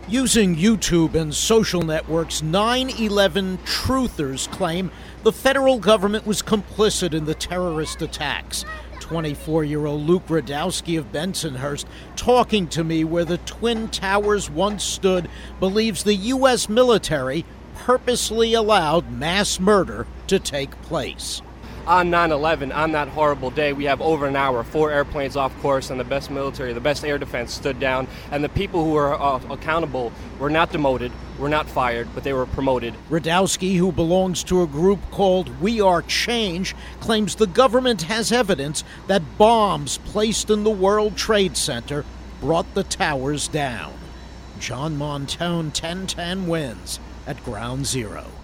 Using YouTube and social networks, 9/11 truthers claim the federal government was complicit in the terrorist attacks. 24-year-old Luke Radowski of Bensonhurst, talking to me where the Twin Towers once stood, believes the U.S. military purposely allowed mass murder to take place. On 9/11, on that horrible day, we have over an hour, 4 airplanes off course, and the best military, the best air defense stood down. And the people who were accountable were not demoted, were not fired, but they were promoted. Radowski, who belongs to a group called We Are Change, claims the government has evidence that bombs placed in the World Trade Center brought the towers down. John Montone, 1010 wins at Ground Zero.